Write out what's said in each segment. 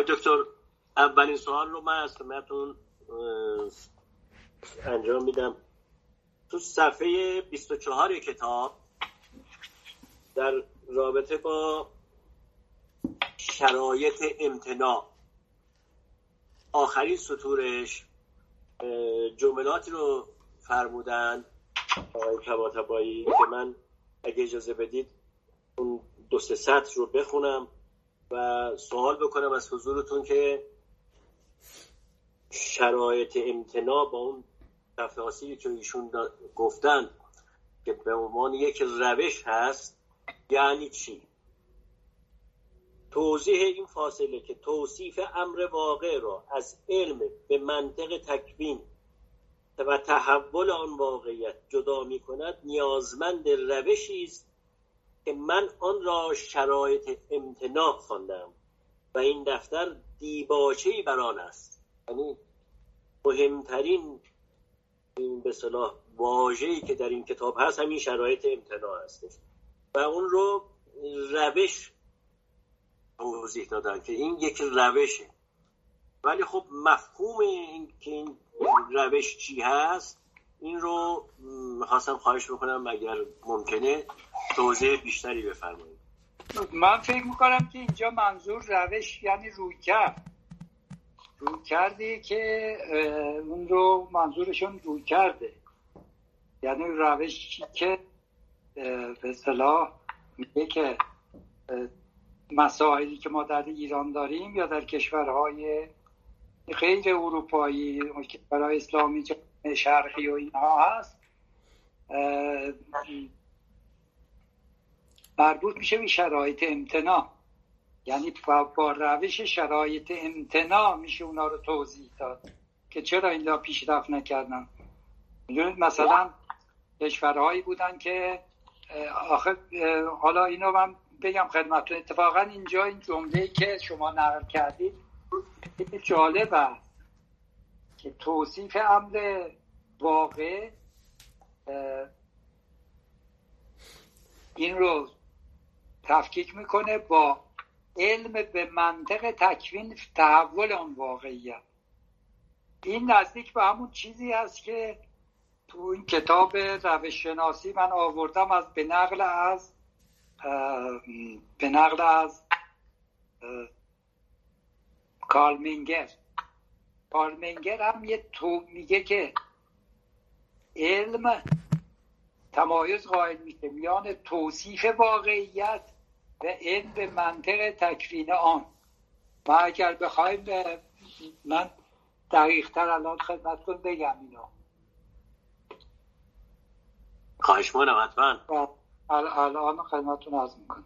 دکتر، اولین سوال رو من از خدمتتون انجام میدم. تو صفحه 24 کتاب در رابطه با شرایط امتناع، آخرین سطورش جملاتی رو فرمودن آقای طباطبایی که من اگه اجازه بدید اون 2-3 سطر رو بخونم و سوال بکنم از حضورتون که شرایط امتناع با اون تفاصیلی که ایشون گفتن که به عنوان یک روش هست یعنی چی؟ توضیح این فاصله که توصیف امر واقع را از علم به منطق تکوین و تحول آن واقعیت جدا می کند نیازمند روشی است که من آن را شرایط امتناع خواندم و این دفتر دیباچه‌ای بر آن است. یعنی مهمترین به اصطلاح واژه‌ای که در این کتاب هست همین شرایط امتناع هستش و اون رو روش توضیح دادن که این یک روشه. ولی خب مفهوم این که این روش چی هست این رو خواستم خواهش بکنم اگر ممکنه توضیح بیشتری بفرمایید. من فکر میکنم که اینجا منظور روش یعنی روی کردی که اون رو منظورشون روی کرده، یعنی روشی که به اصطلاح میگه که مسائلی که ما در ایران داریم یا در کشورهای غیر اروپایی، کشورهای اسلامی شرقی و اینها هست، مربوط میشه به شرایط امتناع. یعنی با روش شرایط امتناع میشه اونا رو توضیح داد که چرا اینا پیشرفت نکردن. میدونید مثلا کشورهایی بودن که آخر حالا اینو من بگم خدمتتون، اتفاقا اینجا این جمله‌ای که شما نقل کردید جالب است که توصیف امر واقع این رو تفکیک میکنه با علم به منطق تکوین تحول اون واقعیت. این نزدیک به همون چیزی است که تو این کتاب روش شناسی من آوردم از به نقل از کارل منگر هم میگه که علم تمایز قائل میشه میان توصیف واقعیت و علم به منطق تکوین آن. و اگر بخوایم من دقیق تر الان خدمتتون بگم اینو. خواهش می‌کنم حتما. الان خدمتتون عرض میکنم.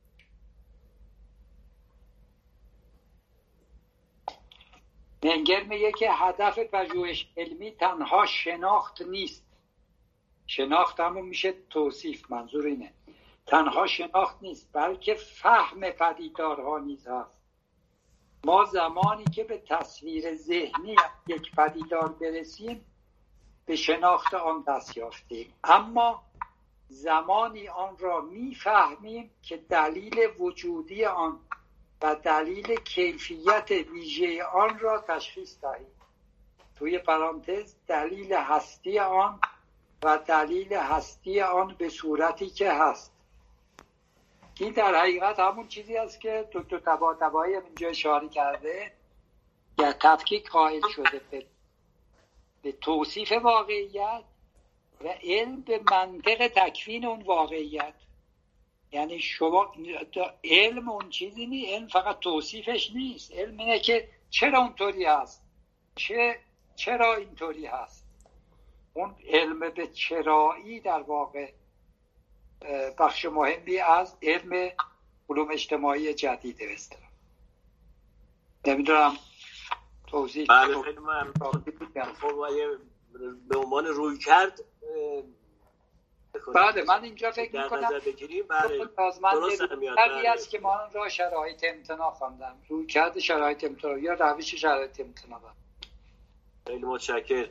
منگر میگه که هدف پژوهش علمی تنها شناخت نیست. شناخت همون میشه توصیف، منظور اینه. تنها شناخت نیست بلکه فهم پدیدارها نیز هست. ما زمانی که به تصویر ذهنی یک پدیدار برسیم به شناخت آن دست یافتیم، اما زمانی آن را میفهمیم که دلیل وجودی آن و دلیل کیفیت ویژه آن را تشخیص دهیم. توی پرانتز دلیل هستی آن و دلیل هستی آن به صورتی که هست. این در حقیقت همون چیزی است که دکتر طباطبایی اینجا اشاره کرده، یا تفکیک قائل شده به توصیف واقعیت و علم به منطق تکوین اون واقعیت. یعنی شما علم اون چیزی نیست، علم فقط توصیفش نیست. علم اینه که چرا اونطوری هست، چرا اینطوری هست. اون علم به چرایی در واقع بخش مهمی از علم علوم اجتماعی جدیده است. نمیدونم توضیح. بله خیلی ممنون. به عنوان روی کرد بله من اینجا فکر میکنم درست است که ما را شرایط امتناع خواندم، روی کرد شرایط امتناع یا روش شرایط امتناع. خیلی متشکرم.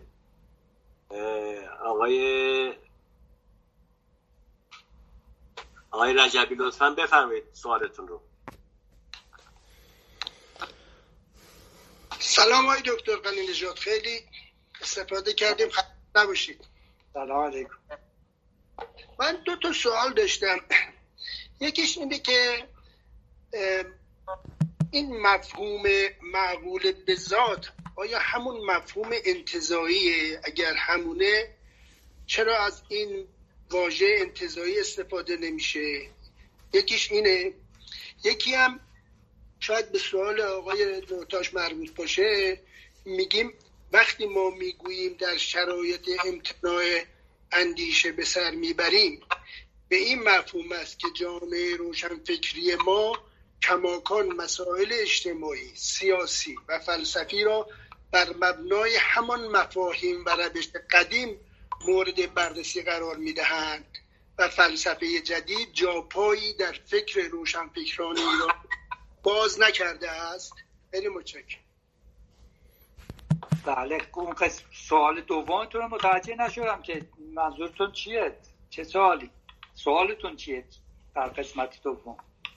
آقای رجبی لطفاً بفرمایید سوالتون رو. سلام آقای دکتر غنی نژاد، خیلی استفاده کردیم، خسته نباشید. سلام علیکم. من 2 سوال داشتم. یکیش اینه که این مفهوم معقول به ذات آیا همون مفهوم انتزاعیه؟ اگر همونه چرا از این واژه انتزاعی استفاده نمیشه؟ یکیش اینه. یکی هم شاید به سوال آقای نوتاش مربوط باشه. میگیم وقتی ما میگوییم در شرایط امتناع اندیشه به سر میبریم، به این مفهوم است که جامعه روشنفکری ما کماکان مسائل اجتماعی، سیاسی و فلسفی را بر مبنای همان مفاهیم و روش قدیم مورد بررسی قرار میدهند و فلسفه جدید جاپایی در فکر روشنفکران ایران باز نکرده است. خیلی متشکرم. بله، اون سوال دومتون رو متوجه نشدم که منظورتون چیه؟ چه سوالی؟ سوالتون چیه در قسمت دوم؟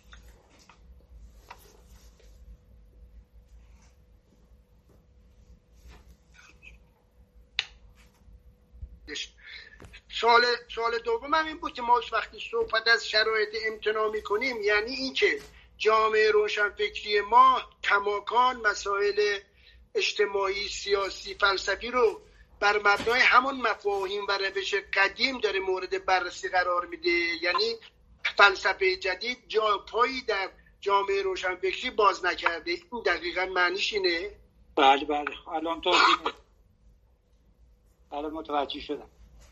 سوال دوم هم این بود که ما وقتی صحبت از شرایط امتناع میکنیم یعنی این که جامعه روشنفکری ما کماکان مسائل اجتماعی، سیاسی، فلسفی رو بر مبنای همون مفاهیم و روش قدیم داره مورد بررسی قرار میده، یعنی فلسفه جدید جاپایی در جامعه روشنفکری باز نکرده. این دقیقاً معنیش اینه؟ بله الان الان متوجه شدم.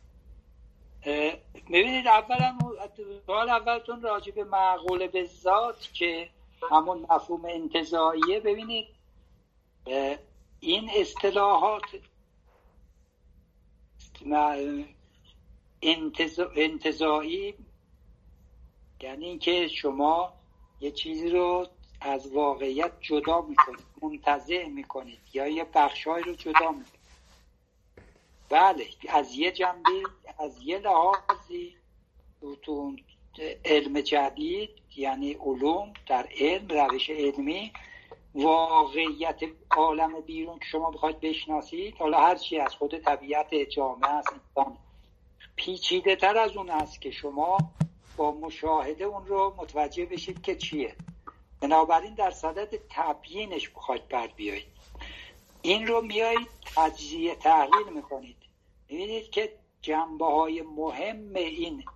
ببینید، سوال اولتون راجع به معقول به ذات که همون مفهوم انتزاعیه. ببینید این اصطلاحات انتزاعی یعنی اینکه شما یه چیزی رو از واقعیت جدا میکنید، منتزع میکنید یا یه بخشای رو جدا میکنید. بله، از یه جنبه، از یه لحاظی تو علم جدید یعنی علوم، در علم، روش علمی، واقعیت عالم بیرون که شما بخواید بشناسید، حالا هر چی از خود طبیعت جامعه است، انسان پیچیده تر از اون است که شما با مشاهده اون رو متوجه بشید که چیه. بنابراین در صدد تبیینش بخواید بر بیایید، این رو میایید تجزیه تحلیل میکنید، میبینید که جنبه های مهم این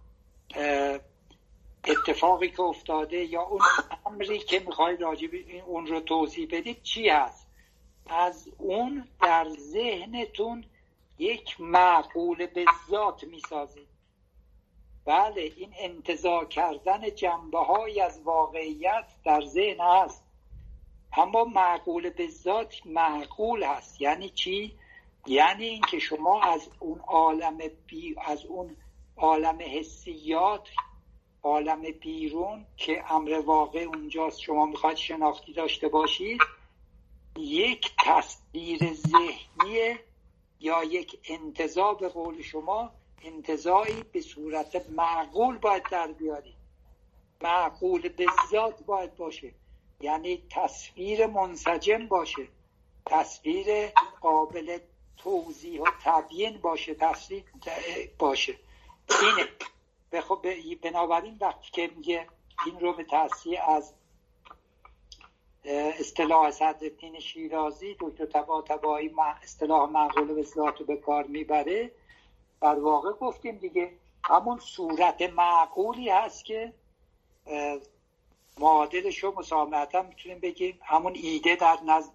اتفاقی که افتاده یا اون امری که میخواید راجع به اون رو توضیح بدید چی هست. از اون در ذهنتون یک معقول به ذات میسازید. بله، این انتزاع کردن جنبه های از واقعیت در ذهن هست، اما معقول به ذات معقول هست. یعنی چی؟ یعنی این که شما از اون عالم حسیات، عالم بیرون که امر واقع اونجاست، شما میخواید شناختی داشته باشید، یک تصویر ذهنی یا یک انتزاع، به قول شما انتزاعی به صورت معقول باید در بیارید. معقول به ذات باید باشه، یعنی تصویر منسجم باشه، تصویر قابل توضیح و تبیین باشه، تصویر باشه. اینه. بنابراین وقتی که میگه این رو به تصحیح از اصطلاح صدرالدین شیرازی دکتر طباطبایی اصطلاح معقول به ذات رو به کار میبره، در واقع گفتیم دیگه همون صورت معقولی هست که معادلش رو مسامحتا میتونیم بگیم همون ایده در نزد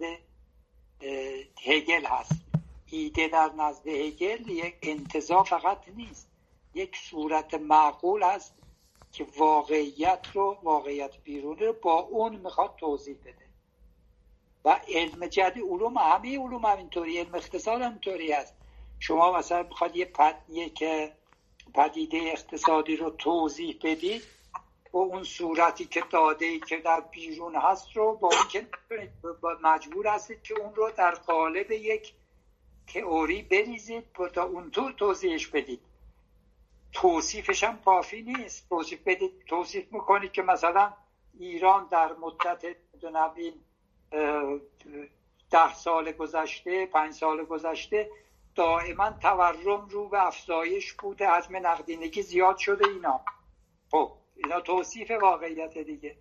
هگل هست. ایده در نزد هگل یک انتزاع فقط نیست، یک صورت معقول هست که واقعیت بیرونی رو با اون میخواد توضیح بده. و علم جدید، همه علوم همینطوری، علم اقتصاد همینطوری هست. شما مثلا میخواد یک پدیده اقتصادی رو توضیح بدید با اون صورتی که داده‌ای که در بیرون هست رو با اون که مجبور هستید که اون رو در قالب یک تئوری بریزید تا اون توضیحش بدید. توصیفش هم کافی نیست. توصیف میکنید که مثلا ایران در مدت 10 سال گذشته، 5 سال گذشته دائما تورم رو به افزایش بوده، حجم نقدینگی زیاد شده. خب اینا توصیف واقعیت دیگه.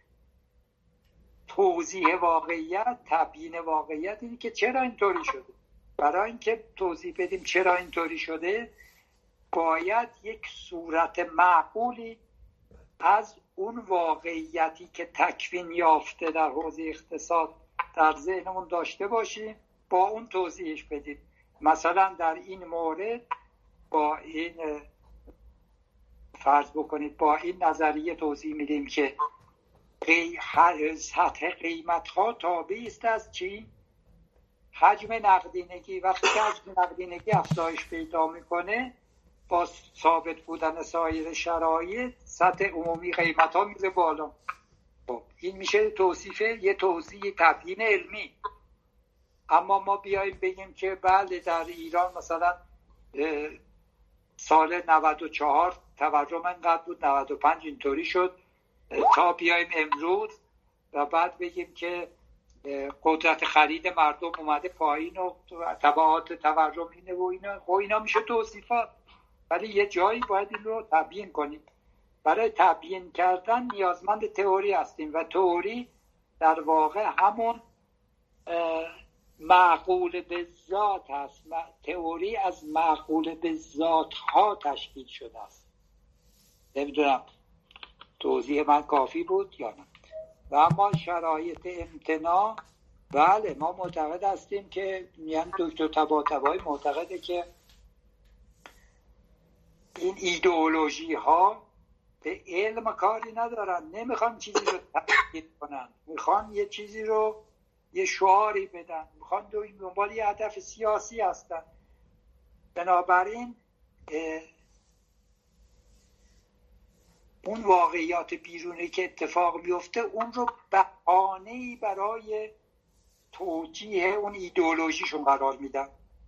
توضیح واقعیت، تبیین واقعیت اینه که چرا اینطوری شده. برای اینکه توضیح بدیم چرا اینطوری شده، باید یک صورت معقولی از اون واقعیتی که تکوین یافته در حوزه اقتصاد در ذهنمون داشته باشیم، با اون توضیحش بدیم. مثلا در این مورد با این فرض بکنید با این نظریه توضیح میدیم که سطح قیمت ها تابع است از چی؟ حجم نقدینگی. وقتی که حجم نقدینگی افزایش پیدا میکنه، با ثابت بودن سایر شرایط سطح عمومی قیمت ها میره بالا. خب این میشه یه توضیح تبیین علمی. اما ما بیاییم بگیم که بله در ایران مثلا سال 94 تورم انقدر بود، 95 اینطوری شد، تا بیاییم امروز و بعد بگیم که قدرت خرید مردم اومده پایین و تبعات تورم اینه و اینا میشه توصیفات. ولی یه جایی باید این رو تبیین کنیم. برای تبیین کردن نیازمند تئوری هستیم و تئوری در واقع همون معقول به ذات هست. تئوری از معقول به ذات ها تشکیل شده است. نمیدونم توضیح من کافی بود یا نه. و اما شرایط امتناع، بله ما معتقد هستیم که یعنی دکتر طباطبایی معتقده که این ایدئولوژی ها به علم کاری ندارن، نمیخوان چیزی رو تأکید کنن، میخوان یه چیزی رو یه شعاری بدن، میخوان دنبال یه هدف سیاسی هستن. بنابراین اون واقعیات بیرونی که اتفاق میفته اون رو بهانه‌ای برای توجیه اون ایدئولوژیشون قرار میدن.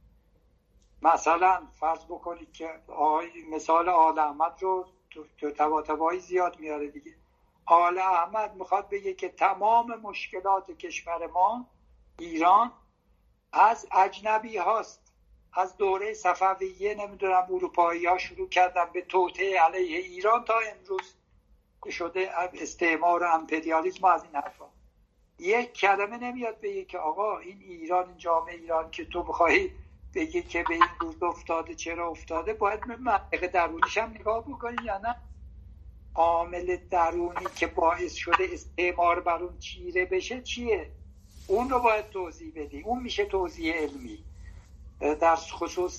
مثلا فرض بکنید که مثال آل احمد رو تو طباطبایی زیاد میاره دیگه. آل احمد میخواد بگه که تمام مشکلات کشور ما ایران از اجنبی هاست. از دوره صفویه نمیدونم اروپایی ها شروع کردن به توطئه علیه ایران تا امروز شده استعمار و امپریالیسم و از این حرفا. یک کلمه نمیاد بگه که آقا این ایران، این جامعه ایران که تو بخوای بگی که به این روز افتاده چرا افتاده، باید به منطق درونیش هم نگاه بکنی یا نه. عامل درونی که باعث شده استعمار بر اون چیره بشه چیه؟ اون رو باید توضیح بدی. اون میشه توضیح علمی. در خصوص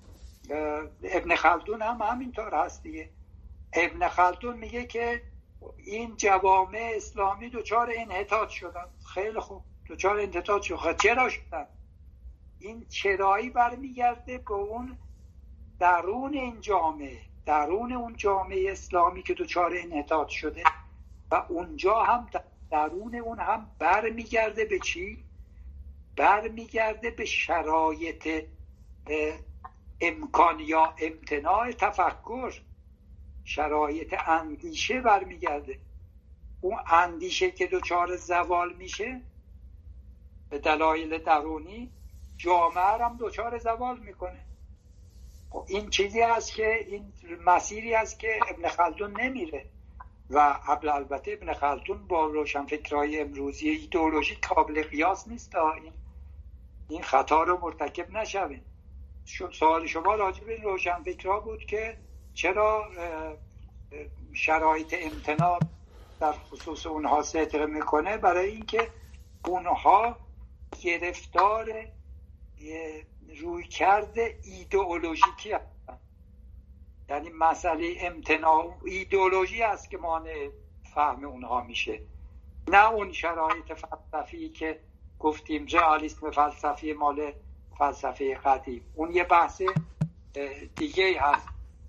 ابن خلدون هم همینطور هست دیگه. ابن خلدون میگه که این جوامع اسلامی دچار انحطاط شدن. خیلی خوب، دچار انحطاط شدن. چرا شدن؟ این چرایی برمیگرده به اون درون این جامعه، درون اون جامعه اسلامی که دچار انحطاط شده و اونجا هم درون اون هم برمیگرده به چی؟ برمیگرده به شرایط امکان یا امتناع تفکر، شرایط اندیشه برمیگرده. اون اندیشه که دچار زوال میشه به دلایل درونی، جامعه هم دچار زوال میکنه. خب این چیزی هست که این مسیری هست که ابن خلدون نمیره و البته ابن خلدون با روشنفکرای امروزی ایدئولوژی قابل قیاس نیست. این خطا رو مرتکب نشویم. سوال شما راجع به روشنفکرها بود که چرا شرایط امتناع در خصوص اونها صدق میکنه. برای اینکه اونها گرفتار روی کرده ایدئولوژیکی هستن. یعنی مسئله امتناع ایدئولوژی است که مانع فهم اونها میشه، نه اون شرایط فلسفی که گفتیم رئالیسم فلسفی مال فلسفه قدیم. اون یه بحث دیگه هست.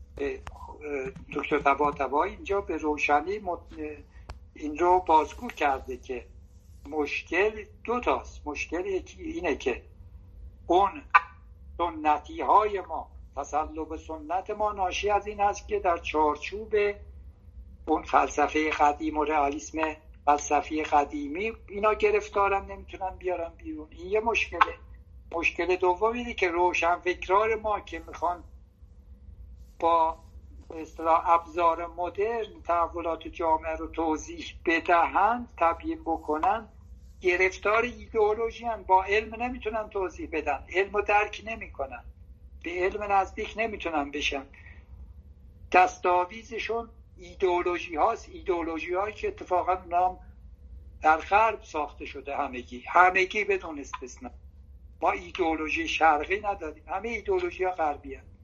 دکتر طباطبایی اینجا به روشنی این رو بازگو کرده که مشکل دو تاست. مشکل یکی اینه که اون سنتی های ما، تسلب سنت ما ناشی از این است که در چارچوب اون فلسفه قدیم و رئالیسم فلسفی قدیمی اینا گرفتارن، نمیتونن بیارن بیرون. این یه مشکله. مشکل دوم اینه که روشنفکران ما که میخوان با به اصطلاح ابزار مدرن تحولات جامعه رو توضیح بدهند، تبیین بکنن، گرفتار ایدئولوژی هستند. با علم نمیتونن توضیح بدن، علم رو درک نمیکنن، به علم نزدیک نمیتونن بشن. دستاویزشون ایدئولوژی هاست، ایدئولوژی هایی که اتفاقا نام در غرب ساخته شده، همگی بدون استثنا. ما ایدئولوژی شرقی نداریم، همه ایدئولوژی ها غربی هست.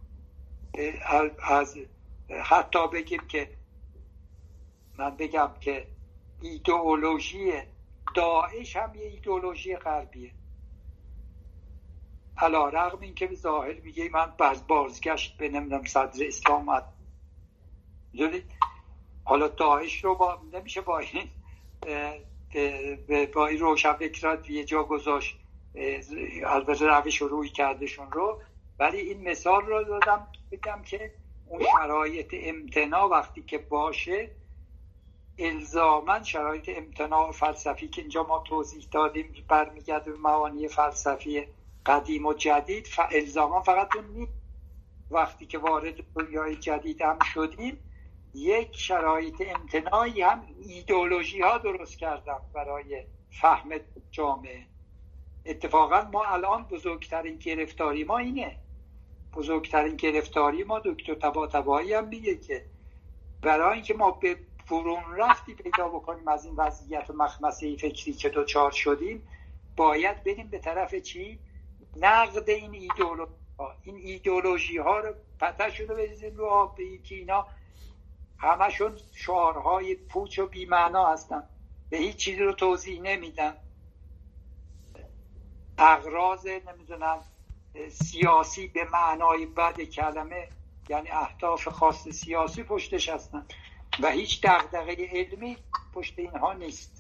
از حتی بگیم که من بگم که ایدئولوژی داعش هم یه ایدئولوژی غربیه، علی رغم این که به ظاهر میگه من بازگشت به نمیدونم صدر اسلام. حالا داعش رو نمیشه با این روشنفکرات یه جا گذاشت، البته روش روی کردشون رو، ولی این مثال رو دادم بگم که اون شرایط امتناع وقتی که باشه، الزاماً شرایط امتناع فلسفی که اینجا ما توضیح دادیم برمیگرده به معانی فلسفی قدیم و جدید، الزاماً فقط اون نیست. وقتی که وارد دنیای جدید هم شدیم، یک شرایط امتناعی هم ایدئولوژی ها درست کردن برای فهم جامعه. اتفاقا ما الان بزرگترین گرفتاری ما اینه، بزرگترین گرفتاری ما دکتر طباطبایی هم میگه که برای اینکه ما به برون رفتی پیدا بکنیم از این وضعیت مخمسه فکری که دوچار شدیم، باید بریم به طرف چی؟ نقد این ایدئولوژی ها. این ایدئولوژی ها رو پتش رو بریزیم رو آب، به که اینا همشون شعارهای پوچ و بی‌معنا هستن، به هیچ چیزی رو توضیح نمیدن. اغراض نمیدونم سیاسی به معنای بد کلمه، یعنی اهداف خاص سیاسی پشتش هستن و هیچ دغدغه علمی پشت اینها نیست.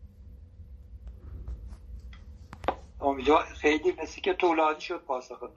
امیدوارم خیلی مثل که طولانی شد پاسخ.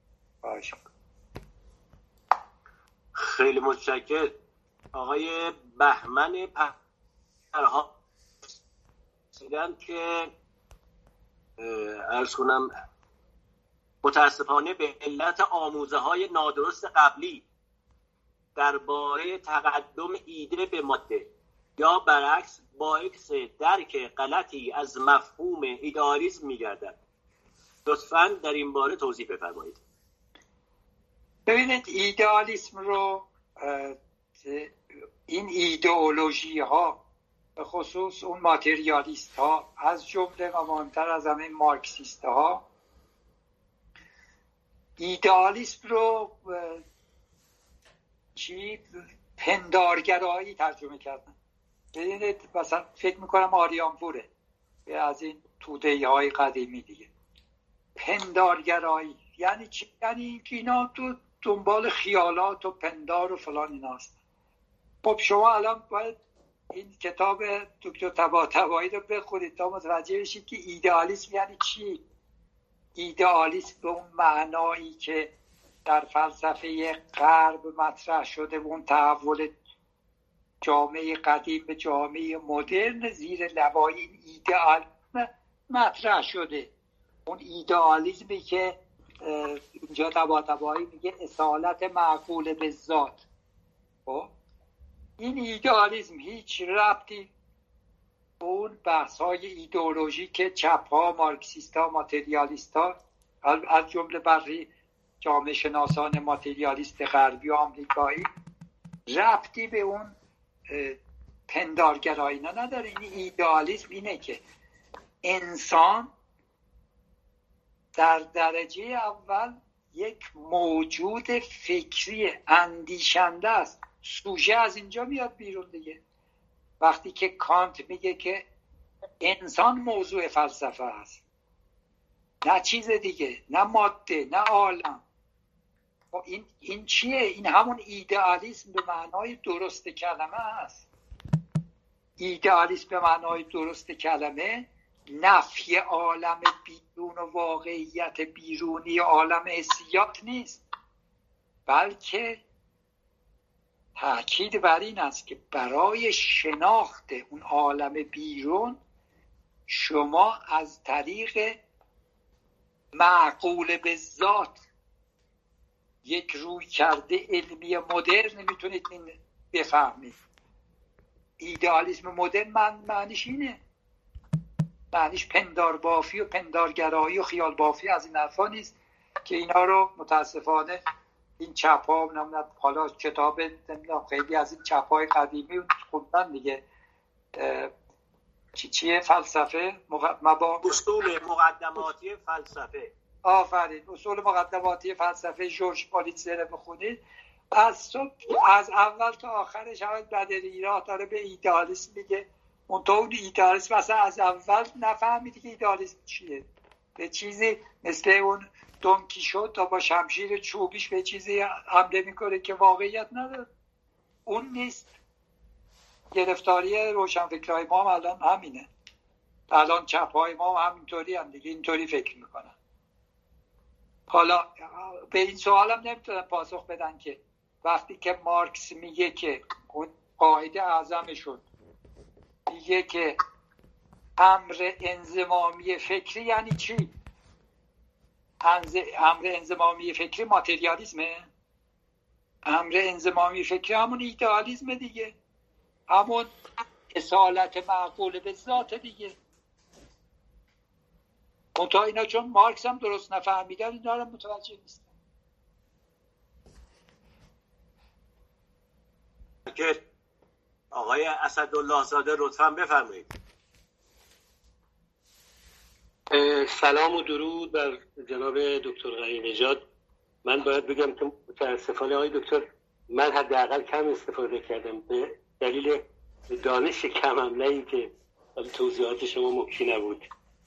خیلی متشکرم آقای بهمن پرها. دیدم که عرض کنم متاسفانه به علت آموزه های نادرست قبلی درباره تقدم ایده به ماده یا برعکس باعث درک غلطی از مفهوم ایدئالیسم می‌گردد. لطفاً در این باره توضیح بفرمایید. ببینید ایدئالیسم رو، این ایدئولوژی ها به خصوص اون ماتریالیست ها از جمله و مهمتر از همه مارکسیست ها، ایدئالیسم رو پندارگرایی ترجمه کردن. ببینید مثلا فکر میکنم آریانپوره از این توده‌ای های قدیمی دیگه. پندارگرایی یعنی چی؟ یعنی که اینا تو دنبال خیالات و پندار و فلان اینا هست. خب شما الان باید این کتاب دکتر طباطبایی رو بخونید تا متوجه بشید که ایدئالیسم یعنی چی. ایدئالیسم به اون معنایی که در فلسفه غرب مطرح شده، اون تحول جامعه قدیم به جامعه مدرن زیر لوای این ایدئال مطرح شده. اون ایدئالیسمی که اینجا طباطبایی میگه اصالت معقول به ذات. خب این ایدئالیسم هیچ ربطی به اون بحث های ایدئولوژی که چپ ها، مارکسیست ها، ماتریالیست ها از جمله برخی جامعه شناسان ماتریالیست غربی و آمریکایی ربطی به اون پندارگرایی نداره. این ایدئالیسم اینه که انسان در درجه اول یک موجود فکری اندیشنده است. سوژه از اینجا میاد بیرون دیگه. وقتی که کانت میگه که انسان موضوع فلسفه است، نه چیز دیگه، نه ماده، نه عالم. این چیه؟ این همون ایدئالیسم به معنای درست کلمه است. ایدئالیسم به معنای درست کلمه نفی عالم بیرون و واقعیت بیرونی عالم حسیات نیست، بلکه تأکید بر این است که برای شناخت اون عالم بیرون شما از طریق معقول به ذات یک روی کرده علمی مدرن میتونید این بفهمید. ایدئالیسم مدرن معنیش اینه، معنیش پندار بافی و پندارگرایی و خیال بافی از این حرفا نیست که اینا رو متاسفانه این چپ ها حالا کتاب خیلی از این چپ های قدیمی خوندن دیگه. چیه فلسفه اصول مقدماتی فلسفه. آفرین، اصول مقدماتی فلسفه جورج پالیتزر بخونید، از اول تا آخرش همه بدلیراه داره به ایدئالیسم میگه. اون ایدئالیسم مثلا از اول نفهمیدی که ایدئالیسم چیه، به چیزی مثل اون دون کیشوت تا با شمشیر چوبیش به چیزی حمله میکنه که واقعیت نداره. اون نیست. گرفتاری روشنفکرهای ما هم الان همینه. الان چپهای ما هم همینطوری هم دیگه اینطوری فکر میکنن. حالا به این سوال هم نمیتونن پاسخ بدن که وقتی که مارکس میگه که اون قاعده اعظمشون میگه که امر انضمامی فکری یعنی چی؟ امر انضمامی فکری ماتریالیسمه؟ امر انضمامی فکری همون ایدئالیسم دیگه، همون اصالت معقول به ذات دیگه. منتها اینا چون مارکس هم درست نفهمیدن اینا رو متوجه نیستن. آقای اسدالله زاده لطفاً بفرمایید. سلام و درود بر جناب دکتر غنی‌نژاد. من باید بگم که متاسفانه آقای دکتر من حداقل کم استفاده کردم به دلیل دانش کمم، نه اینکه توضیحات شما مکی نبود.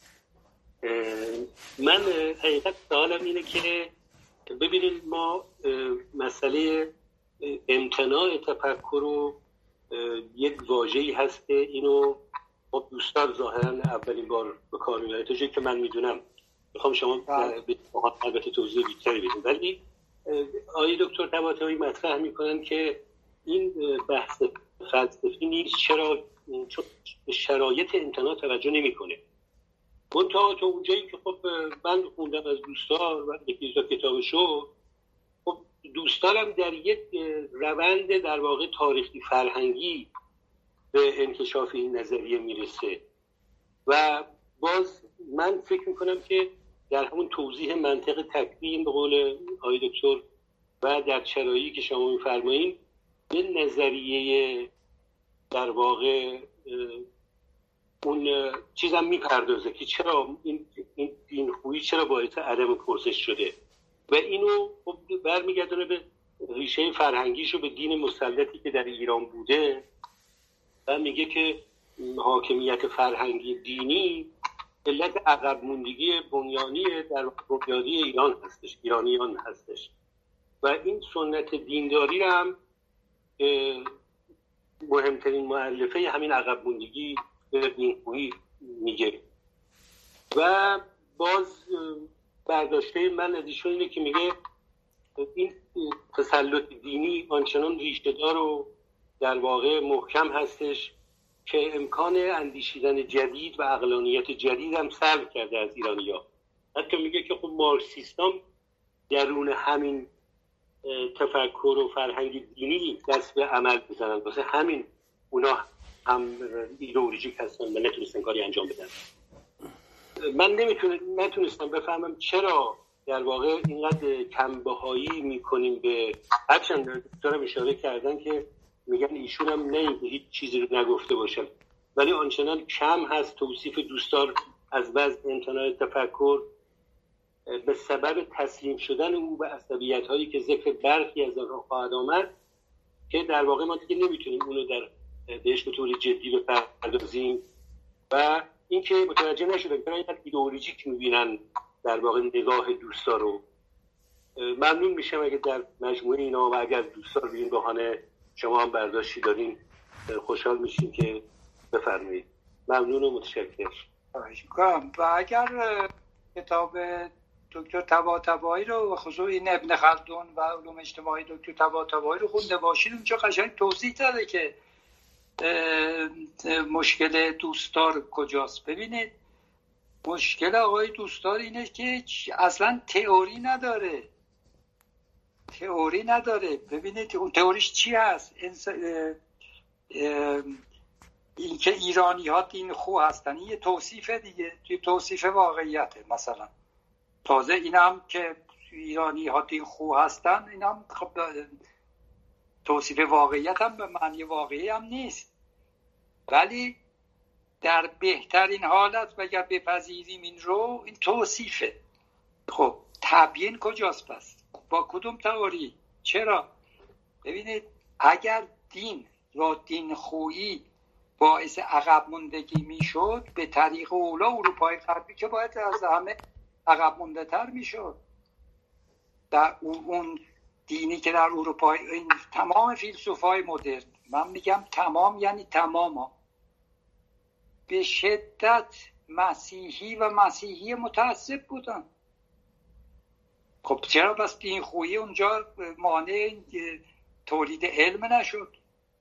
من حقیقت سوالم اینه که ببینید ما مسئله امتناع تفکر رو یک واژه‌ای هست که اینو خب دوستان ظاهرا اولین بار به کار میبرید. تا جایی که من میدونم میخوام شما البته توضیح بیشتری بدید، ولی آقای دکتر طباطبایی مطرح میکنن که این بحث فلسفی نیست چرا چون به شرایط امتناع توجه نمیکنه. منتها تا اونجایی که خب من خوندم از دوستان و یکی دو کتابشو، خب دوستانم در یک روند در واقع تاریخی فرهنگی به انکشاف این نظریه میرسه و باز من فکر میکنم که در همون توضیح منطق تکوین به قول آقای دکتر و در چرایی که شما میفرمایید یه نظریه در واقع اون چیزم میپردازه که چرا این خویی چرا باعث عدم پرسش شده و اینو برمیگردونه به ریشه فرهنگیشو به دین مسلطی که در ایران بوده و میگه که حاکمیت فرهنگی دینی علت عقب موندگی بنیانی در بنیادی ایرانیان هستش و این سنت دینداری هم مهمترین مؤلفه همین عقب موندگی دینخویی میگه. و باز برداشته من از ایشون اینه که میگه این تسلط دینی آنچنان ریشه‌دار و در واقع محکم هستش که امکان اندیشیدن جدید و عقلانیت جدید هم سلب کرده از ایرانی‌ها. حتی میگه که خب مارکسیستان درون همین تفکر و فرهنگ دینی دست به عمل بزنن، واسه همین اونا هم ایدئولوژیک هستن و نتونستن کاری انجام بدن. من نتونستم بفهمم چرا در واقع اینقدر کمبهایی میکنیم به هرچند دکترم اشاره کردن که میگن ایشون هم نه هیچ چیزی رو نگفته باشن، ولی آنچنان کم هست توصیف دوستار از بعض امتناع تفکر به سبب تسلیم شدن او به عصبیت هایی که ذکر برخی از آنها خواهد آمد که در واقع ما دیگه نمیتونیم اونو بهش به طور جدی بپردازیم و اینکه متوجه نشدن چرا اینقدر ایدئولوژیک میبینن در واقع نگاه دوستا رو. ممنون میشم اگه در مجموعه اینا و اگر دوستا رو به این بهانه شما هم برداشتی دارین خوشحال میشیم که بفرمایید. ممنون و متشکرم. و اگر کتاب دکتر طباطبایی رو و خصوصا این ابن خلدون و علوم اجتماعی دکتر طباطبایی رو خونده باشید، اونجا قشنگ توضیح داده که مشکل دوستدار کجاست. ببینید مشکل آقای دوستدار اینه که اصلا تئوری نداره. ببینید اون تئوریش چی هست؟ این که ایرانی ها دین خو هستن، این یه توصیفه دیگه، توصیف واقعیته. مثلا تازه اینم که ایرانی ها دین خو هستن، اینم خب توصیف واقعیت هم به معنی واقعی هم نیست، ولی در بهترین حالت اگر بپذیریم این رو، این توصیفه. خب تبیین کجاست پس؟ با کدوم تئوری؟ چرا؟ ببینید اگر دین و دین خویی باعث عقب موندگی میشد، به طریق اولا اروپای غربی که باید از همه عقب مونده تر میشد. در اون دینی که در اروپا، این تمام فیلسوفای مدرن، من میگم تمام یعنی تمام ها، به شدت مسیحی متعصب بودن. خب چرا بس دین خویی اونجا مانع تولید علم نشد؟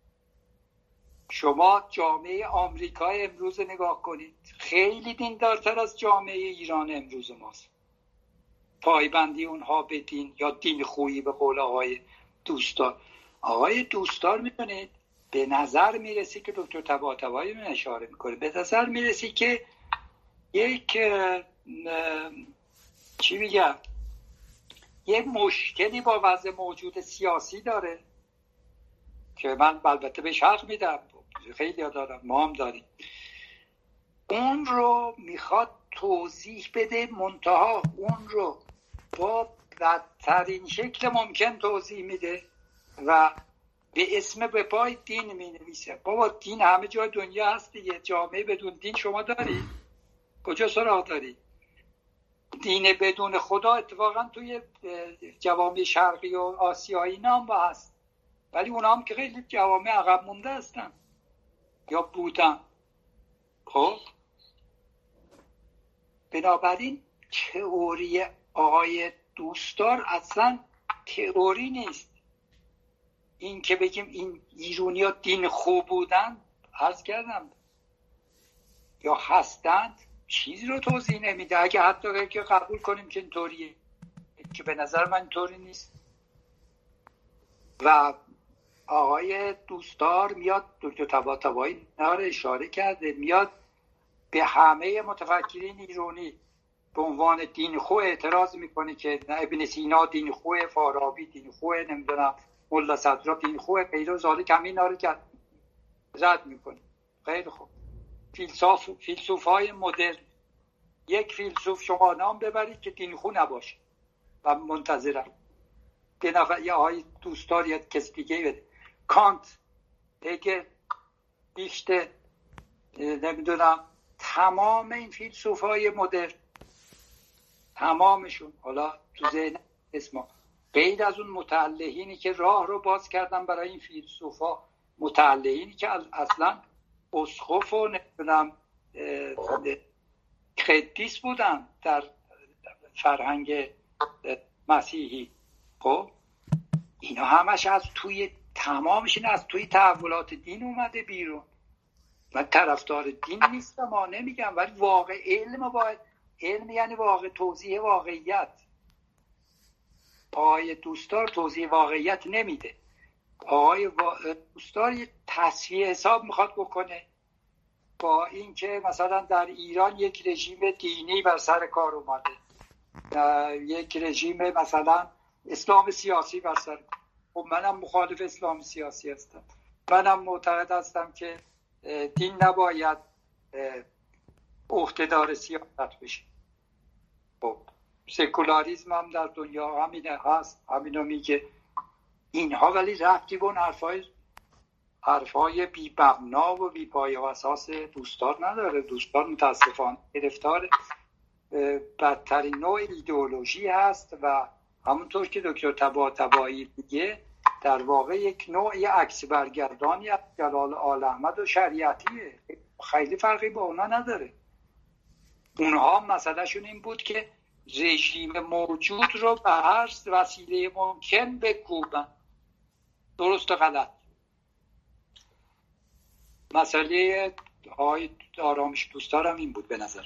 شما جامعه آمریکا امروز نگاه کنید، خیلی دیندارتر از جامعه ایران امروز ماست. پایبندی اونها به دین یا دین خویی به قول آقای دوستدار. آقای دوستدار میدونید به نظر میرسی که دکتر طباطبایی من اشاره میکنه، به نظر میرسی که یک یک مشکلی با وضع موجود سیاسی داره که من البته بهش حق میدم، خیلی ها دارم، ما هم داریم. اون رو میخواد توضیح بده، منتها اون رو با بدترین شکل ممکن توضیح میده و به اسم به پای دین مینویسه. بابا دین همه جای دنیا هست دیگه، جامعه بدون دین شما داری؟ کجا سراغ داری؟ دین بدون خدا اتفاقا توی جوامع شرقی و آسیایی نام با هست، ولی اونا هم که خیلی جوامع عقب مونده هستن یا بودن. خب بنابراین تئوری آقای دوستدار اصلا تئوری نیست. این که بگیم این ایرانی ها دین خوب بودن، عرض کردم، یا هستند، چیزی رو توضیح نمیده. اگه حتی که قبول کنیم که اینطوریه، که به نظر من اینطوری نیست. و آقای دوستدار میاد، دکتر طباطبایی ناره اشاره کرده، میاد به همه متفکرین ایرانی به عنوان دین خو اعتراض میکنه که ابن سینا دین خوه، فارابی دین خوه، نمیدونم ملا صدرا دین خوه، غیر از ذالک همین ناره کرد رد میکنه. خیلی خوب، فیلسوفای مدرن، یک فیلسوف شما نام ببرید که دین خو نباشه و منتظرم به نفع یا آقای دوستدار یا کسی دیگه بده. کانت، هگل، فیشته، نمیدونم تمام این فیلسوفای مدرن، تمامشون، حالا تو ذهن اسما، غیر از اون متعلهینی که راه رو باز کردن برای این فیلسوفا، متعلهینی که اصلا اسقف و نمیدونم قدیس بودن در فرهنگ مسیحی. خب اینا همش از توی تمامشون از توی تحولات دین اومده بیرون. من طرفدار دین نیستم، ما نمیگم، ولی واقع علم باید، علم یعنی واقع توضیح واقعیت. آقای دوستدار توضیح واقعیت نمیده. آقای دوستدار یه تصفیه حساب میخواد بکنه با این که مثلا در ایران یک رژیم دینی بر سر کار اومده، یک رژیم مثلا اسلام سیاسی بر سر. خب منم مخالف اسلام سیاسی هستم، منم معتقد هستم که دین نباید عهده‌دار سیاست بشه. خب سکولاریسم هم در دنیا همینه هست، همینو میگه اینها، ولی ربطی به اون حرفای بی مبنا و بی پایه و اساس دوستدار نداره. دوستدار متاسفانه گرفتار بدترین نوع ایدئولوژی هست و همونطور که دکتر طباطبایی میگه در واقع یک نوعی عکس برگردانی از جلال آل احمد و شریعتیه. خیلی فرقی با اونا نداره. اونها مسئلهشون این بود که رژیم موجود رو به هر وسیله ممکن بکوبن. درست و غلط. مسئله های آرامش دوستارم این بود به نظر.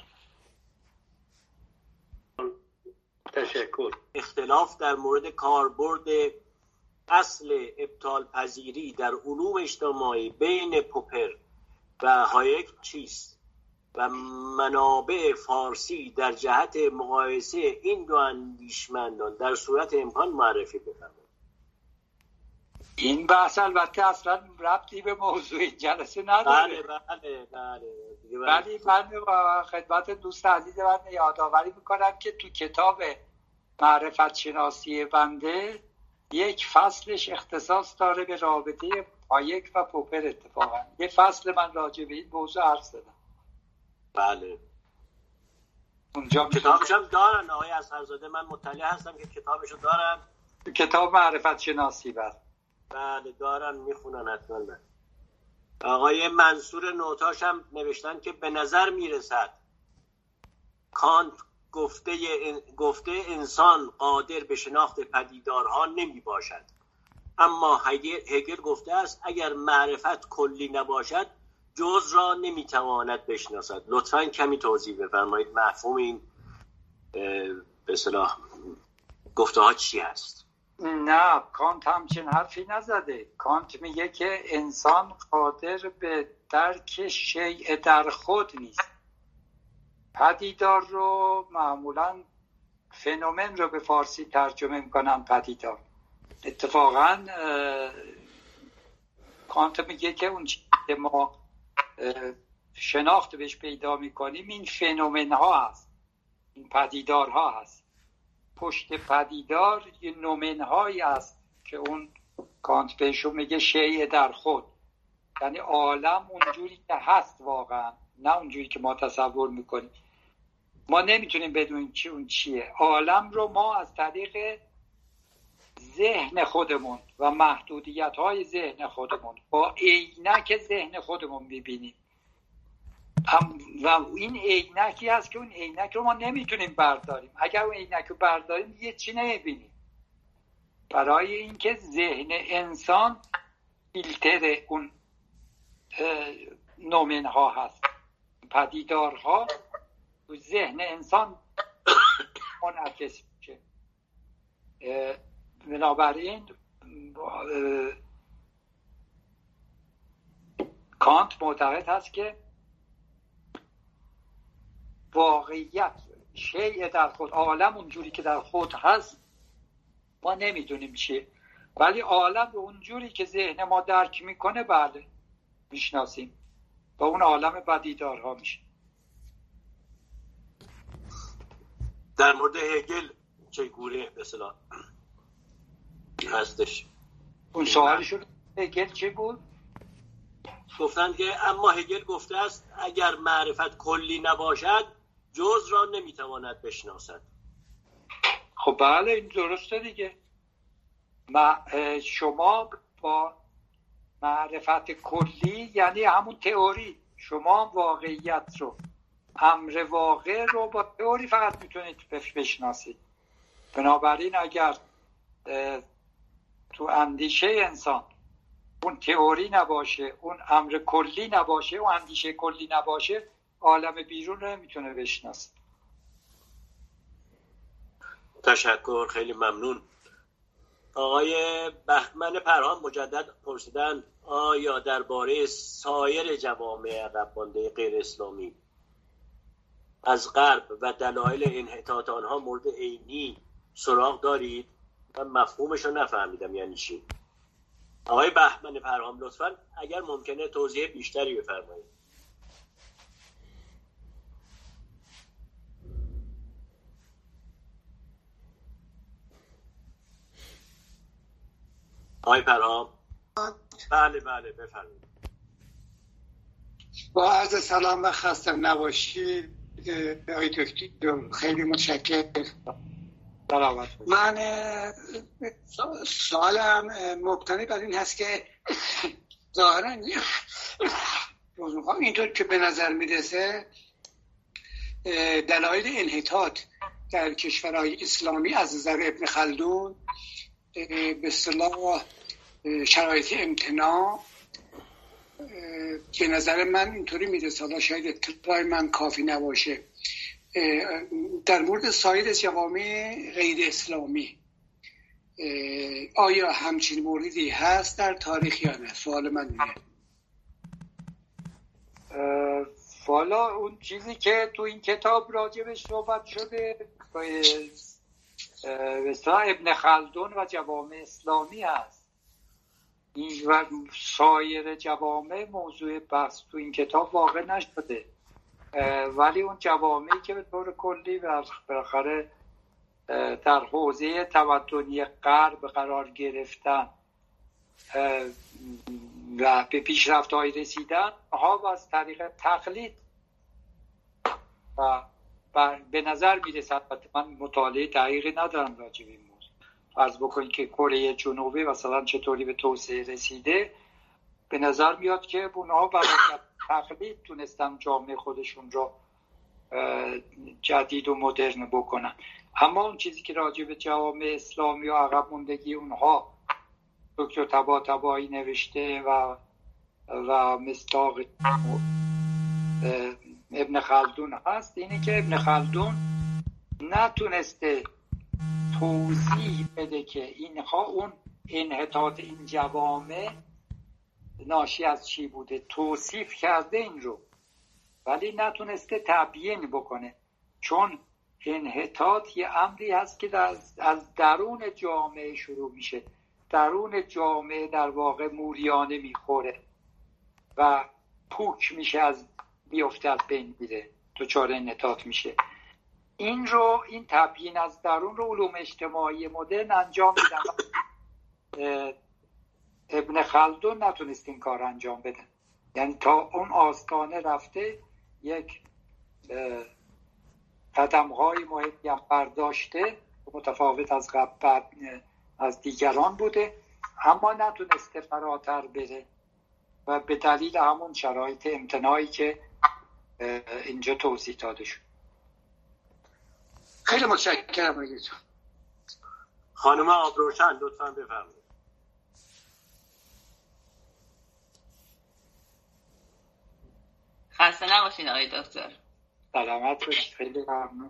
تشکر. اختلاف در مورد کاربرد اصل ابطال پذیری در علوم اجتماعی بین پوپر و هایک چیست و منابع فارسی در جهت مقایسه این دو اندیشمندان در صورت امکان معرفی بفرمایید. این بحث البته اصلا ربطی به موضوع جلسه نداره. بله. ولی من خدمت دوست عزیز من یادآوری میکنم که تو کتاب معرفت شناسی بنده یک فصلش اختصاص داره به رابطه هایک و پوپر. اتفاقا یه فصل من راجع به این موضوع عرض دادم. بله. اونجا کتابش هم دارن آقای اصغرزاده، من مطلع هستم که کتابشو دارن. کتاب معرفت شناسی بله دارن، میخونن حتما. آقای منصور نوتاش هم نوشتن که به نظر میرسد کانت گفته انسان قادر به شناخت پدیدارها نمی باشد، اما هگل گفته است اگر معرفت کلی نباشد جز را نمی تواند بشناسد. لطفاً کمی توضیح بفرمایید مفهوم این به اصطلاح گفته ها چی است؟ نه، کانت همچین حرفی نزده. کانت میگه که انسان قادر به درک شیء در خود نیست. پدیدار رو معمولا فنومن رو به فارسی ترجمه میکنن پدیدار. اتفاقا کانت میگه که اون چیزی که ما شناخت بهش پیدا میکنیم این فنومن ها هست، این پدیدار ها هست. پشت پدیدار یه نومن هایی هست که اون کانت بهشون میگه شیء در خود، یعنی عالم اونجوری که هست واقعا، نه اونجوری که ما تصور میکنیم. ما نمیتونیم بدونیم اون چیه. عالم رو ما از طریق ذهن خودمون و محدودیت های ذهن خودمون با عینک ذهن خودمون میبینیم و این عینکی هست که اون عینک رو ما نمیتونیم برداریم. اگر اون عینک رو برداریم یه چی نمیبینیم. برای اینکه ذهن انسان فیلتر اون نومن ها هست، پدیدارها تو ذهن انسان منعکس میشه. بنابراین کانت معتقد هست که واقعیت شیء در خود، عالم اونجوری که در خود هست ما نمیدونیم چیه، ولی عالم به اونجوری که ذهن ما درک میکنه بله میشناسیم و اون عالم پدیدارها میشه. در مورد هگل چگونه به اصطلاح هستش؟ اون سوالشون هگل چی بود؟ گفتن که اما هگل گفته است اگر معرفت کلی نباشد جز را نمیتواند بشناسد. خب بله این درسته دیگه. شما با معرفت کلی یعنی همون تئوری، شما واقعیت رو، امر واقع رو با تئوری فقط میتونید بشناسید. بنابراین اگر تو اندیشه انسان اون تئوری نباشه، اون امر کلی نباشه، اون اندیشه کلی نباشه، عالم بیرون رو نمیتونه بشناسه. تشکر، خیلی ممنون. آقای بهمن پرهام مجدد پرسیدن آیا درباره سایر جوامع عقب مانده غیر اسلامی از غرب و دلایل انحطاط آنها مورد عینی سراغ دارید؟ من مفهومش رو نفهمیدم یعنی چی. آقای بهمن پرهام لطفاً اگر ممکنه توضیح بیشتری بفرمایید. آقای پرهام. بله بفرمایید. با عرض سلام و خسته نباشید آقای دکتر، خیلی متشکرم. من سوالم مبتنی بر این هست که ظاهرا اینطور که به نظر میرسه دلایل انحطاط در کشورهای اسلامی از نظر ابن خلدون به اصطلاح شرایط امتناع به نظر من اینطوری میرسه، حالا شاید اطلاع من کافی نباشه، در مورد سایر جوامع غیر اسلامی آیا همچین موردی هست در تاریخ یا نه؟ سوال من اینه. والا اون چیزی که تو این کتاب راجبش صحبت شده مثلا ابن خلدون و جوامع اسلامی هست. این و سایر جوامع موضوع بحث تو این کتاب واقع نشده، ولی اون جوامعی که به طور کلی بالاخره در حوزه تمدنی غرب قرار گرفتن و به پیشرفت‌های رسیدن ها از طریق تقلید و به نظر میرسد، من مطالعه دقیقی ندارم راجع به این موضوع، فرض بکنید که کره جنوبی مثلا چطوری به توسعه رسیده، به نظر میاد که اونها برای تقلید تونستن جامعه خودشون رو جدید و مدرن بکنن. اما اون چیزی که راجع به جوامع اسلامی و عقب موندگی اونها دکتر طباطبایی نوشته و مصداق ابن خلدون هست، اینه که ابن خلدون نتونسته توضیح بده که اینها اون انحطاط این جوامع ناشی از چی بوده. توصیف کرده این رو ولی نتونسته تبیین بکنه، چون انحطاط یه امری هست که از درون جامعه شروع میشه. درون جامعه در واقع موریانه میخوره و پوک میشه، از بیفته، از بین میره، دچار انحطاط میشه. این تبیین از درون رو علوم اجتماعی مدرن انجام میدن. ابن خلدون نتونست این کار انجام بده، یعنی تا اون آستانه رفته یک قدم‌های مهمی هم برداشته، متفاوت از دیگران بوده، اما نتونسته فراتر بره و به دلیل همون شرایط امتناعی که اینجا توضیح داده شد. خیلی متشکرم. خانم آبروشن لطفاً بفرمایید. خسته نباشید آقای دکتر. سلامت باشید. خیلی ممنون.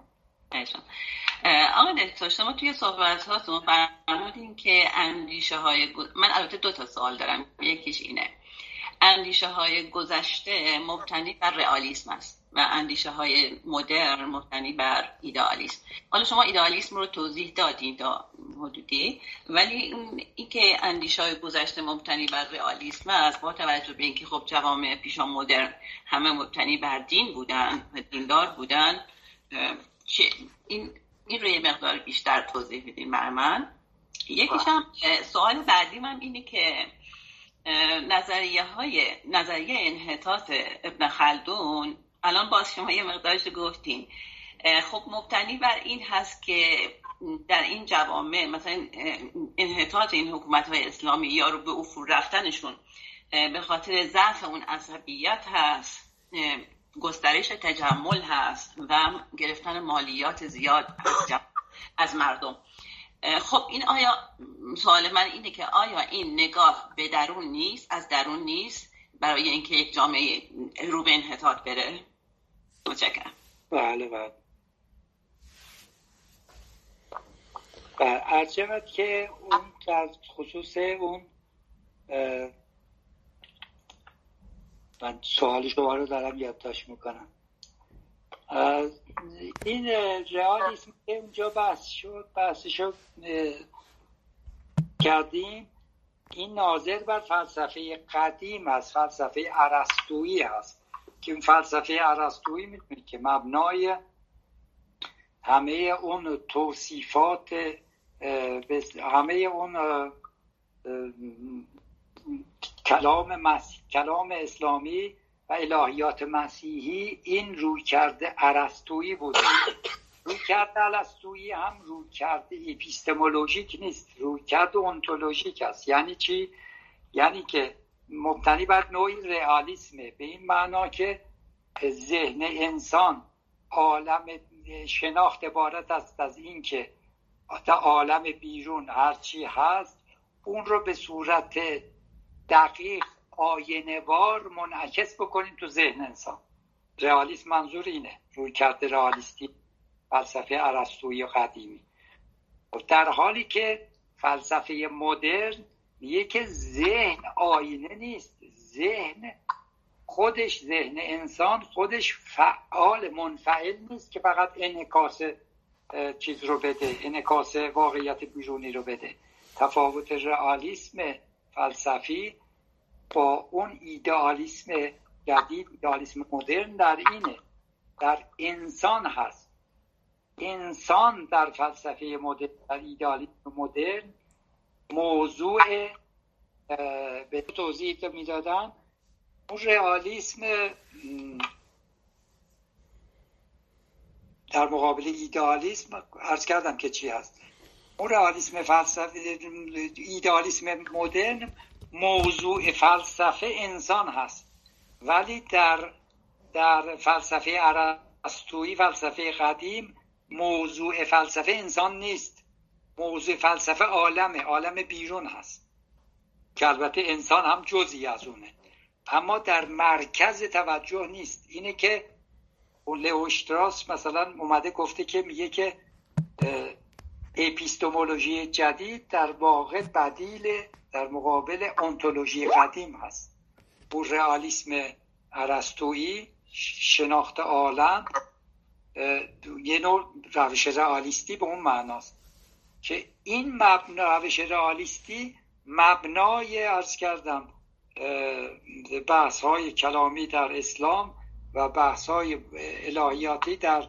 آقای دکتر، شما توی صحبتاتون فرمودین که اندیشه های من البته 2 تا سوال دارم. یکیش اینه، اندیشه های گذشته مبتنی بر رئالیسم است و اندیشه های مدرن مبتنی بر ایدئالیسم. حالا شما ایدئالیسم رو توضیح دادین تا حدودی، ولی این که اندیشه های گذشته مبتنی بر رئالیسم است، با توجه به اینکه خب جوامع پیشا مدرن همه مبتنی بر دین بودن و دیندار بودن، این رو یه مقدار بیشتر توضیح بدین بر من. یکیش هم سوال بعدی من اینه که نظریه انحطاط ابن خلدون الان باز شما یه مقدارش گفتین، خب مبتنی بر این هست که در این جوامع مثلا انحطاط این حکومت‌های اسلامی یا رو به افول رفتنشون به خاطر ضعف اون عصبیت هست، گسترش تجمل هست و گرفتن مالیات زیاد از مردم. خب این سوال من اینه که آیا این نگاه به درون نیست، از درون نیست برای اینکه یک جامعه رو به انحطاط بره؟ متشکرم. بله. عرض شود که اون در خصوص اون من سوال شما رو دارم یادداشت میکنم. این رئالیسم که اونجا بحثشو کردیم، این ناظر بر فلسفه قدیم است، فلسفه ارسطویی هست که این فلسفه ارسطویی میتونید که مبنای همه اون توصیفات، همه اون کلام اسلامی و الهیات مسیحی این رویکرد ارسطویی بود. رویکرد ارسطویی هم رویکرد اپیستمولوژیک نیست، رویکرد اونتولوژیک است. یعنی چی؟ یعنی که مبتنی بر نوعی رئالیسمه، به این معنا که ذهن انسان عالم شناخت عبارت است از این که تا عالم بیرون هرچی هست اون رو به صورت دقیق آینه‌وار منعکس بکنیم تو ذهن انسان. رئالیسم منظور اینه، روی کرده رئالیستی فلسفه ارسطویی قدیمی. در حالی که فلسفه مدرن میگه که ذهن آینه نیست، ذهن انسان خودش فعال منفعل نیست که فقط انعکاس چیز رو بده، انعکاس واقعیت بیرونی رو بده. تفاوت رئالیسم فلسفی با اون ایدئالیسم جدید، ایدئالیسم مدرن در اینه، در انسان هست. انسان در فلسفه مدرن، در ایدئالیسم مدرن موضوع به توضیح میدادن. اون رئالیسم در مقابل ایدئالیسم عرض کردم که چی هست. اون رئالیسم فلسفه، ایدئالیسم مدرن موضوع فلسفه انسان هست، ولی در فلسفه ارسطویی، فلسفه قدیم، موضوع فلسفه انسان نیست، موضوع فلسفه عالم بیرون هست که البته انسان هم جزئی از اونه، اما در مرکز توجه نیست. اینه که لئو شتراس مثلا اومده گفته که میگه که اپیستمولوژی جدید در واقع بدیل در مقابل انتولوژی قدیم هست. اون رئالیسم ارسطویی، شناخت عالم، یه نوع روش رئالیستی به اون معناست که این روش رئالیستی مبنای عرض کردم بحث های کلامی در اسلام و بحث های الهیاتی در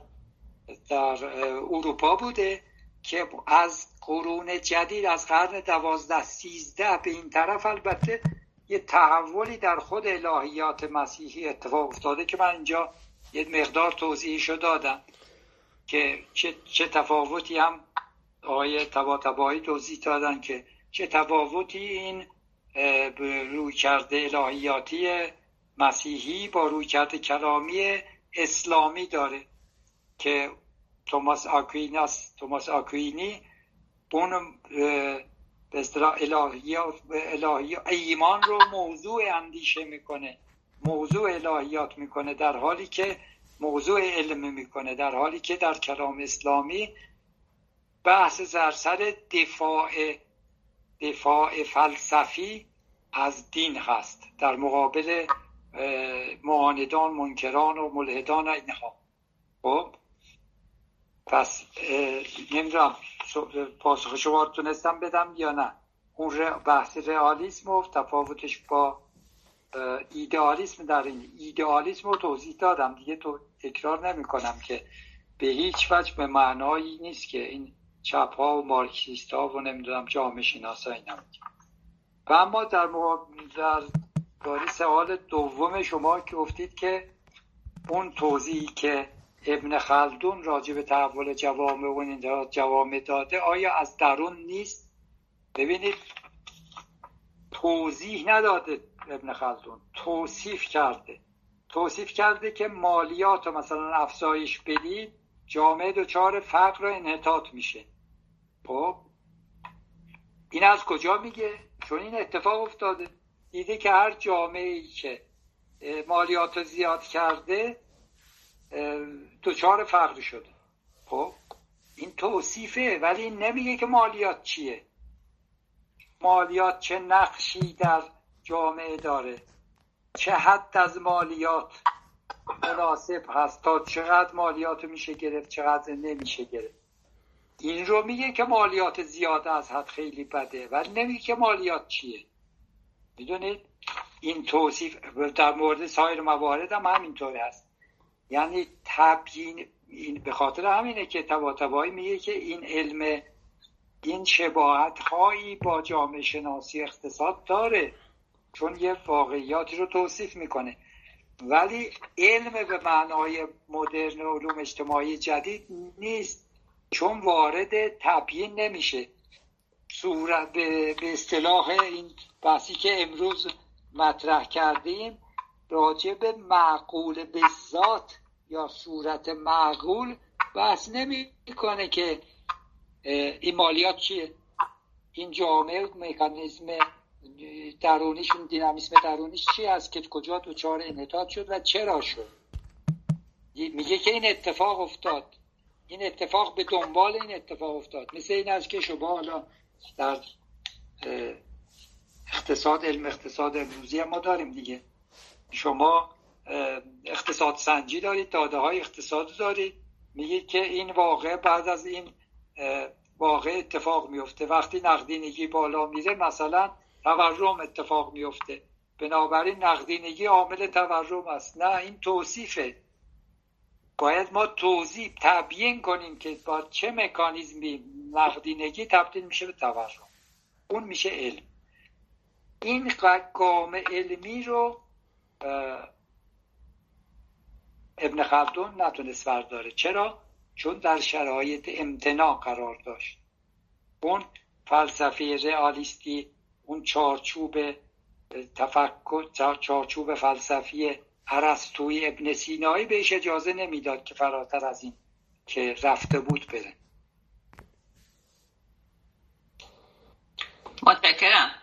اروپا بوده که از قرون جدید، از قرن 12-13 به این طرف البته یه تحولی در خود الهیات مسیحی اتفاق افتاده که من اینجا یه مقدار توضیحشو دادم که چه تفاوتی هم آقای طباطبایی توضیح دادن که چه تفاوتی این روی کرده الهیاتی مسیحی با روی کرده کلامی اسلامی داره که توماس آکوینی اون به اصطلاح ایمان رو موضوع اندیشه میکنه، موضوع الهیات میکنه، در حالی که موضوع علم میکنه، در حالی که در کلام اسلامی بحث سر دفاع فلسفی از دین هست در مقابل معاندان، منکران و ملحدان اینها. خب پس نمیدونم پاسخ شما رو تونستم بدم یا نه. اون بحث رئالیسم و تفاوتش با ایدئالیسم، در این ایدئالیسم رو توضیح دادم دیگه، تکرار نمی کنم که به هیچ وجه به معنایی نیست که این چپ ها و مارکسیست ها و نمیدونم جامعه شناسا اینا میگن. و اما در سوال دوم شما که گفتید که اون توضیحی که ابن خلدون راجع به تحول جوامع و انحطاط جوامع داده آیا از درون نیست؟ ببینید توضیح نداده ابن خلدون، توصیف کرده که مالیات رو مثلا افزایش بدید جامعه دچار فقر و انحطاط میشه. خب این از کجا میگه؟ چون این اتفاق افتاده، دیده که هر جامعه‌ای که مالیات رو زیاد کرده دچار فقر شده. خب این توصیفه، ولی این نمیگه که مالیات چیه، مالیات چه نقشی در جامعه داره، چه حد از مالیات مناسب هست، تا چقدر مالیات میشه گرفت، چقدر نمیشه گرفت. این رو میگه که مالیات زیاده از حد خیلی بده، ولی نمیگه که مالیات چیه. میدونید این توصیف در مورد سایر موارد هم همینطوره هست. یعنی تبیین، این به خاطر همینه که طباطبایی میگه که این علم این شباهت هایی با جامعه شناسی اقتصاد داره، چون یه واقعیاتی رو توصیف میکنه، ولی علم به معنای مدرن و علوم اجتماعی جدید نیست، چون وارد تبیین نمیشه. صورت به اصطلاح این بحثی که امروز مطرح کردیم راجع به معقول به ذات یا صورت معقول بحث نمیکنه که این مالیات چیه، این جامعه مکانیزم درونیشون، دینامیسم درونیش چی است که کجا دچار انحطاط شد و چرا شد. میگه که این اتفاق افتاد، این اتفاق به دنبال این اتفاق افتاد. مثل این است که شما حالا در اقتصاد، علم اقتصاد امروزی ما داریم دیگه، شما اقتصاد سنجی دارید، داده های اقتصاد دارید، میگید که این واقع بعد از این واقع اتفاق میفته. وقتی نقدینگی بالا میره مثلا تورم اتفاق میفته، بنابراین نقدینگی عامل تورم است. نه، این توصیفه. باید ما توضیح تبیین کنیم که با چه مکانیزمی نقدینگی تبدیل میشه به تورم. اون میشه علم. این گام علمی رو ابن خلدون نتونست برداره. چرا؟ چون در شرایط امتناع قرار داشت. اون فلسفه رئالیستی، اون چارچوب تفکر، چارچوب فلسفی ارسطویی ابن سینایی بهش اجازه نمیداد که فراتر از این که رفته بود بره. متشکرم.